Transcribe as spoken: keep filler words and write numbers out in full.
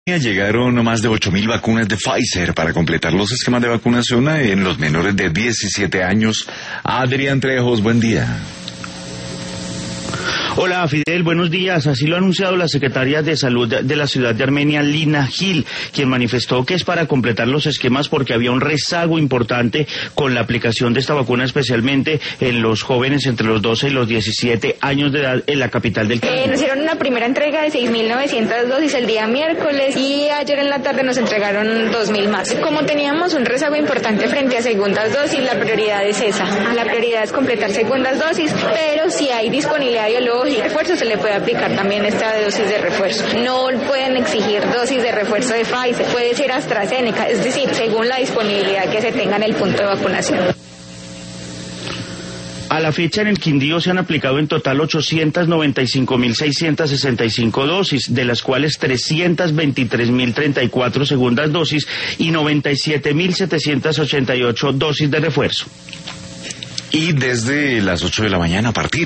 Llegaron más de ocho mil vacunas de Pfizer para completar los esquemas de vacunación en los menores de diecisiete años. Adrián Trejos, buen día. Hola Fidel, buenos días. Así lo ha anunciado la secretaria de Salud de la ciudad de Armenia, Lina Gil, quien manifestó que es para completar los esquemas porque había un rezago importante con la aplicación de esta vacuna, especialmente en los jóvenes entre los doce y los diecisiete años de edad en la capital del eh, Nos hicieron una primera entrega de seis mil novecientas dosis el día miércoles y ayer en la tarde nos entregaron dos mil más. Como teníamos un rezago importante frente a segundas dosis, la prioridad es esa. La prioridad es completar segundas dosis, pero si hay disponibilidad biológica y refuerzo, se le puede aplicar también esta dosis de refuerzo. No pueden exigir dosis de refuerzo de Pfizer, puede ser AstraZeneca, es decir, según la disponibilidad que se tenga en el punto de vacunación. A la fecha en el Quindío se han aplicado en total ochocientas noventa y cinco mil seiscientas sesenta y cinco dosis, de las cuales trescientas veintitrés mil treinta y cuatro segundas dosis y noventa y siete mil setecientas ochenta y ocho dosis de refuerzo. Y desde las ocho de la mañana a partir